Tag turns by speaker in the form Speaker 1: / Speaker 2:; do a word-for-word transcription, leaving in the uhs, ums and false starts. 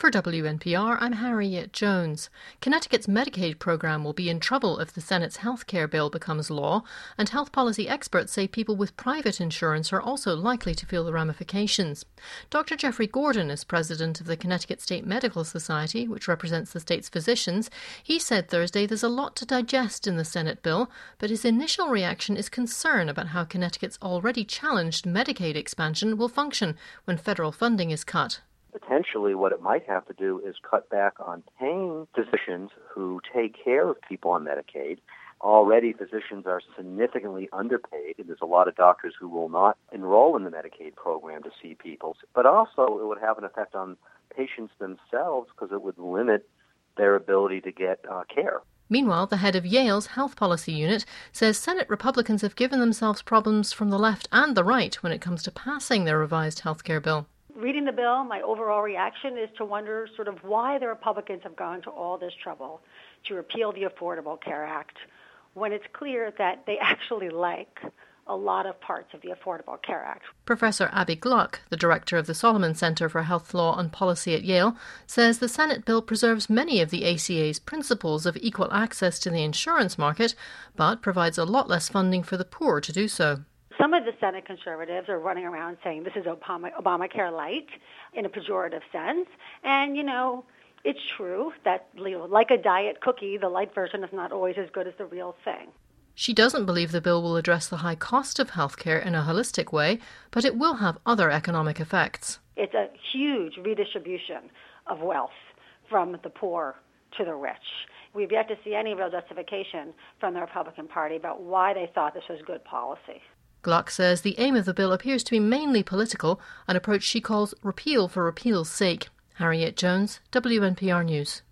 Speaker 1: For W N P R, I'm Harriet Jones. Connecticut's Medicaid program will be in trouble if the Senate's health care bill becomes law, and health policy experts say people with private insurance are also likely to feel the ramifications. Doctor Jeffrey Gordon is president of the Connecticut State Medical Society, which represents the state's physicians. He said Thursday there's a lot to digest in the Senate bill, but his initial reaction is concern about how Connecticut's already challenged Medicaid expansion will function when federal funding is cut.
Speaker 2: Potentially what it might have to do is cut back on paying physicians who take care of people on Medicaid. Already physicians are significantly underpaid, and there's a lot of doctors who will not enroll in the Medicaid program to see people. But also it would have an effect on patients themselves because it would limit their ability to get uh, care.
Speaker 1: Meanwhile, the head of Yale's health policy unit says Senate Republicans have given themselves problems from the left and the right when it comes to passing their revised health care bill.
Speaker 3: Reading the bill, my overall reaction is to wonder sort of why the Republicans have gone to all this trouble to repeal the Affordable Care Act when it's clear that they actually like a lot of parts of the Affordable Care Act.
Speaker 1: Professor Abby Gluck, the director of the Solomon Center for Health Law and Policy at Yale, says the Senate bill preserves many of the A C A's principles of equal access to the insurance market, but provides a lot less funding for the poor to do so.
Speaker 3: Some of the Senate conservatives are running around saying this is Obama, Obamacare light in a pejorative sense. And, you know, it's true that, you know, like a diet cookie, the light version is not always as good as the real thing.
Speaker 1: She doesn't believe the bill will address the high cost of healthcare in a holistic way, but it will have other economic effects.
Speaker 3: It's a huge redistribution of wealth from the poor to the rich. We've yet to see any real justification from the Republican Party about why they thought this was good policy.
Speaker 1: Gluck says the aim of the bill appears to be mainly political, an approach she calls repeal for repeal's sake. Harriet Jones, W N P R News.